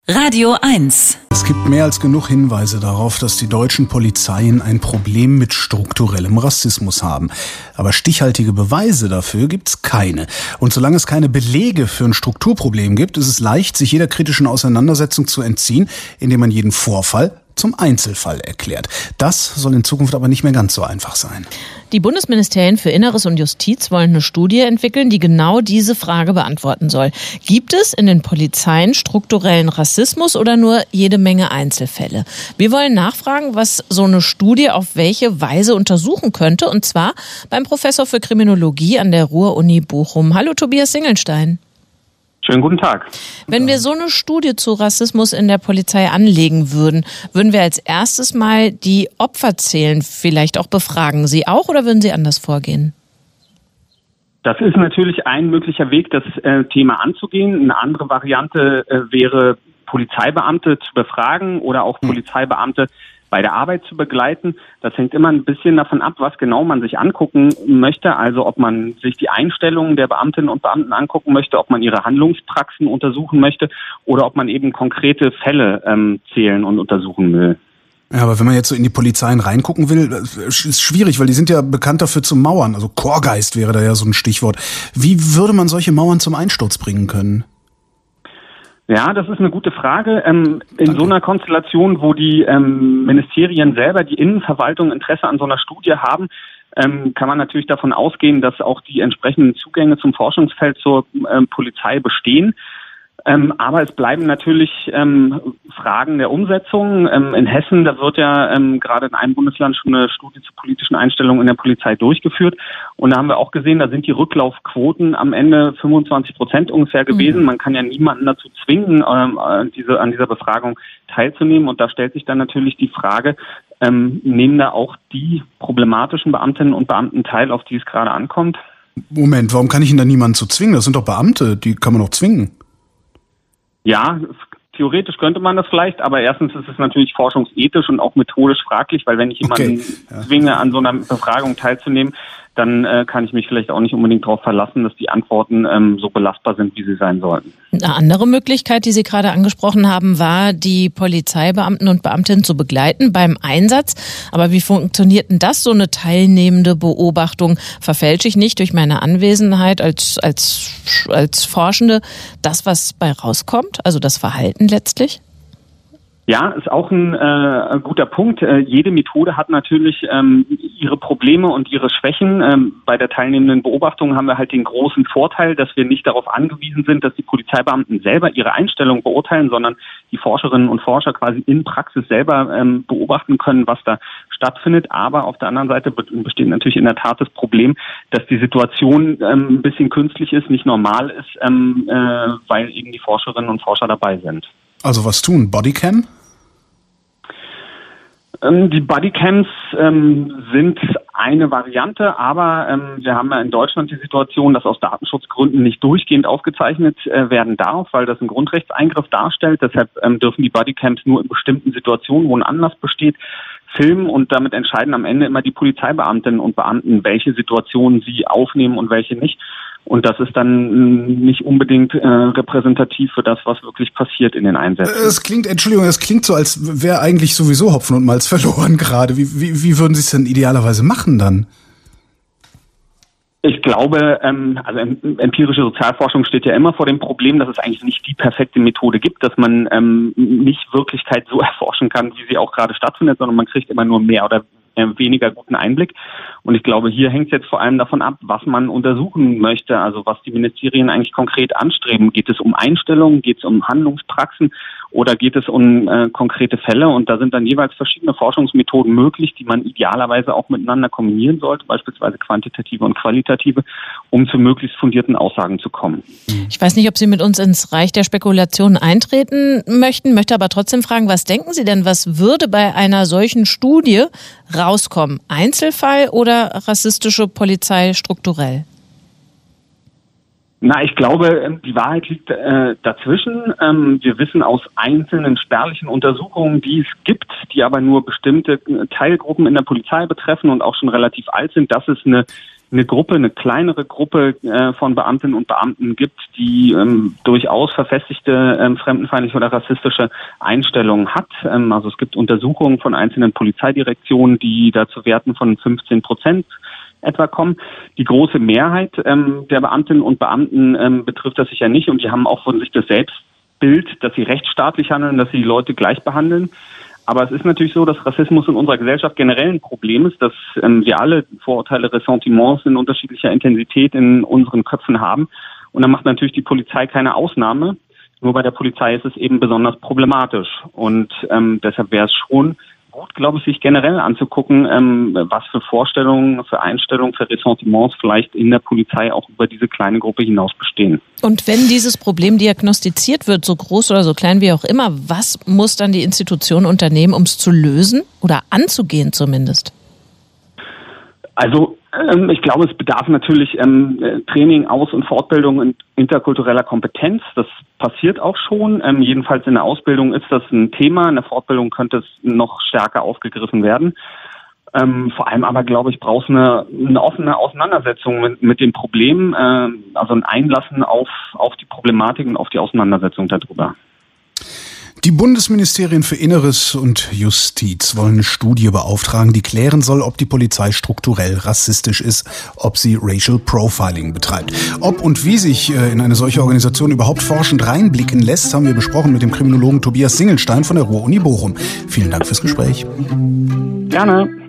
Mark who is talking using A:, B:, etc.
A: Radio 1.
B: Es gibt mehr als genug Hinweise darauf, dass die deutschen Polizeien ein Problem mit strukturellem Rassismus haben. Aber stichhaltige Beweise dafür gibt's keine. Und solange es keine Belege für ein Strukturproblem gibt, ist es leicht, sich jeder kritischen Auseinandersetzung zu entziehen, indem man jeden Vorfall zum Einzelfall erklärt. Das soll in Zukunft aber nicht mehr ganz so einfach sein.
C: Die Bundesministerien für Inneres und Justiz wollen eine Studie entwickeln, die genau diese Frage beantworten soll. Gibt es in den Polizeien strukturellen Rassismus oder nur jede Menge Einzelfälle? Wir wollen nachfragen, was so eine Studie auf welche Weise untersuchen könnte, und zwar beim Professor für Kriminologie an der Ruhr-Uni Bochum. Hallo Tobias Singelstein.
D: Schönen guten Tag.
C: Wenn wir so eine Studie zu Rassismus in der Polizei anlegen würden wir als erstes mal die Opfer zählen, vielleicht auch befragen. Sie auch oder würden Sie anders vorgehen?
D: Das ist natürlich ein möglicher Weg, das Thema anzugehen. Eine andere Variante wäre, Polizeibeamte zu befragen oder auch Polizeibeamte bei der Arbeit zu begleiten. Das hängt immer ein bisschen davon ab, was genau man sich angucken möchte. Also ob man sich die Einstellungen der Beamtinnen und Beamten angucken möchte, ob man ihre Handlungspraxen untersuchen möchte oder ob man eben konkrete Fälle zählen und untersuchen will.
B: Ja, aber wenn man jetzt so in die Polizeien reingucken will, ist schwierig, weil die sind ja bekannt dafür zu mauern. Also Korpsgeist wäre da ja so ein Stichwort. Wie würde man solche Mauern zum Einsturz bringen können?
D: Ja, das ist eine gute Frage. So einer Konstellation, wo die Ministerien selber, die Innenverwaltung Interesse an so einer Studie haben, kann man natürlich davon ausgehen, dass auch die entsprechenden Zugänge zum Forschungsfeld zur Polizei bestehen. Aber es bleiben natürlich Fragen der Umsetzung. In Hessen, da wird ja gerade in einem Bundesland schon eine Studie zu politischen Einstellungen in der Polizei durchgeführt. Und da haben wir auch gesehen, da sind die Rücklaufquoten am Ende 25% ungefähr gewesen. Man kann ja niemanden dazu zwingen, an dieser Befragung teilzunehmen. Und da stellt sich dann natürlich die Frage, nehmen da auch die problematischen Beamtinnen und Beamten teil, auf die es gerade ankommt?
B: Moment, warum kann ich denn da niemanden zu zwingen? Das sind doch Beamte, die kann man doch zwingen.
D: Ja, theoretisch könnte man das vielleicht, aber erstens ist es natürlich forschungsethisch und auch methodisch fraglich, weil wenn ich jemanden zwinge, an so einer Befragung teilzunehmen, dann kann ich mich vielleicht auch nicht unbedingt darauf verlassen, dass die Antworten so belastbar sind, wie sie sein sollten.
C: Eine andere Möglichkeit, die Sie gerade angesprochen haben, war, die Polizeibeamten und Beamtinnen zu begleiten beim Einsatz. Aber wie funktioniert denn das, so eine teilnehmende Beobachtung? Verfälsche ich nicht durch meine Anwesenheit als Forschende das, was bei rauskommt, also das Verhalten letztlich?
D: Ja, ist auch ein guter Punkt. Jede Methode hat natürlich ihre Probleme und ihre Schwächen. Bei der teilnehmenden Beobachtung haben wir halt den großen Vorteil, dass wir nicht darauf angewiesen sind, dass die Polizeibeamten selber ihre Einstellung beurteilen, sondern die Forscherinnen und Forscher quasi in Praxis selber beobachten können, was da stattfindet. Aber auf der anderen Seite besteht natürlich in der Tat das Problem, dass die Situation ein bisschen künstlich ist, nicht normal ist, weil eben die Forscherinnen und Forscher dabei sind.
B: Also was tun? Bodycam?
D: Die Bodycams sind eine Variante, aber wir haben ja in Deutschland die Situation, dass aus Datenschutzgründen nicht durchgehend aufgezeichnet werden darf, weil das einen Grundrechtseingriff darstellt. Deshalb dürfen die Bodycams nur in bestimmten Situationen, wo ein Anlass besteht, filmen, und damit entscheiden am Ende immer die Polizeibeamtinnen und Beamten, welche Situationen sie aufnehmen und welche nicht. Und das ist dann nicht unbedingt repräsentativ für das, was wirklich passiert in den Einsätzen.
B: Es klingt so, als wäre eigentlich sowieso Hopfen und Malz verloren gerade. Wie würden Sie es denn idealerweise machen dann?
D: Ich glaube, also empirische Sozialforschung steht ja immer vor dem Problem, dass es eigentlich nicht die perfekte Methode gibt, dass man nicht Wirklichkeit so erforschen kann, wie sie auch gerade stattfindet, sondern man kriegt immer nur mehr oder weniger guten Einblick. Und ich glaube, hier hängt es jetzt vor allem davon ab, was man untersuchen möchte, also was die Ministerien eigentlich konkret anstreben. Geht es um Einstellungen, geht es um Handlungspraxen oder geht es um konkrete Fälle? Und da sind dann jeweils verschiedene Forschungsmethoden möglich, die man idealerweise auch miteinander kombinieren sollte, beispielsweise quantitative und qualitative, um zu möglichst fundierten Aussagen zu kommen.
C: Ich weiß nicht, ob Sie mit uns ins Reich der Spekulationen eintreten möchte aber trotzdem fragen, was denken Sie denn, was würde bei einer solchen Studie rauskommen? Einzelfall oder rassistische Polizei strukturell?
D: Na, ich glaube, die Wahrheit liegt dazwischen. Wir wissen aus einzelnen spärlichen Untersuchungen, die es gibt, die aber nur bestimmte Teilgruppen in der Polizei betreffen und auch schon relativ alt sind, dass es eine eine kleinere Gruppe von Beamtinnen und Beamten gibt, die durchaus verfestigte fremdenfeindliche oder rassistische Einstellungen hat. Also es gibt Untersuchungen von einzelnen Polizeidirektionen, die da zu Werten von 15% etwa kommen. Die große Mehrheit der Beamtinnen und Beamten betrifft das sicher nicht und die haben auch von sich das Selbstbild, dass sie rechtsstaatlich handeln, dass sie die Leute gleich behandeln. Aber es ist natürlich so, dass Rassismus in unserer Gesellschaft generell ein Problem ist, dass wir alle Vorurteile, Ressentiments in unterschiedlicher Intensität in unseren Köpfen haben. Und dann macht natürlich die Polizei keine Ausnahme. Nur bei der Polizei ist es eben besonders problematisch. Und deshalb wäre es schon gut, glaube ich, sich generell anzugucken, was für Vorstellungen, für Einstellungen, für Ressentiments vielleicht in der Polizei auch über diese kleine Gruppe hinaus bestehen.
C: Und wenn dieses Problem diagnostiziert wird, so groß oder so klein wie auch immer, was muss dann die Institution unternehmen, um es zu lösen oder anzugehen zumindest?
D: Also ich glaube, es bedarf natürlich Training, Aus- und Fortbildung in interkultureller Kompetenz. Das passiert auch schon. Jedenfalls in der Ausbildung ist das ein Thema. In der Fortbildung könnte es noch stärker aufgegriffen werden. Vor allem aber, glaube ich, braucht es eine offene Auseinandersetzung mit dem Problem, also ein Einlassen auf die Problematik und auf die Auseinandersetzung darüber.
B: Die Bundesministerien für Inneres und Justiz wollen eine Studie beauftragen, die klären soll, ob die Polizei strukturell rassistisch ist, ob sie Racial Profiling betreibt. Ob und wie sich in eine solche Organisation überhaupt forschend reinblicken lässt, haben wir besprochen mit dem Kriminologen Tobias Singelstein von der Ruhr-Uni Bochum. Vielen Dank fürs Gespräch.
D: Gerne.